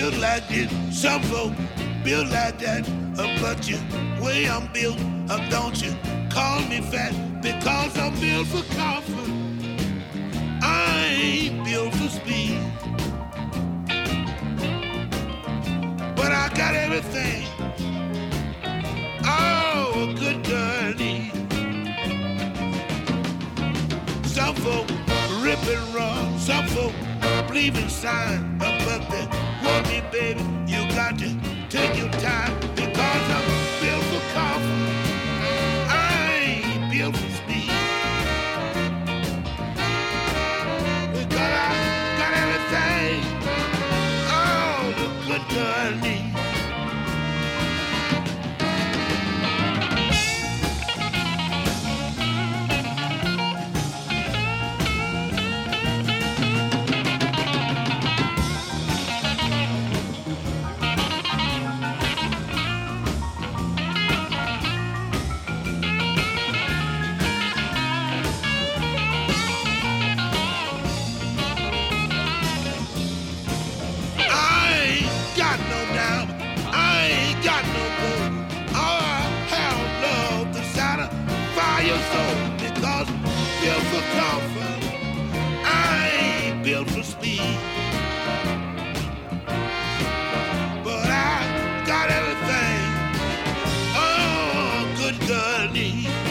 built like this. Some folk built like that. But you, way I'm built, don't you call me fat because I'm built for comfort. I ain't built for speed. But I got everything. Oh, a good girl needs. Some folk rip and run. Some folk believe in sign. But they want me, baby. You got to take your time because I'm built for comfort. I ain't built for speed. Because I got everything. Oh, the good girl needs. Built for comfort, I ain't built for speed. But I got everything, oh, good girl needs.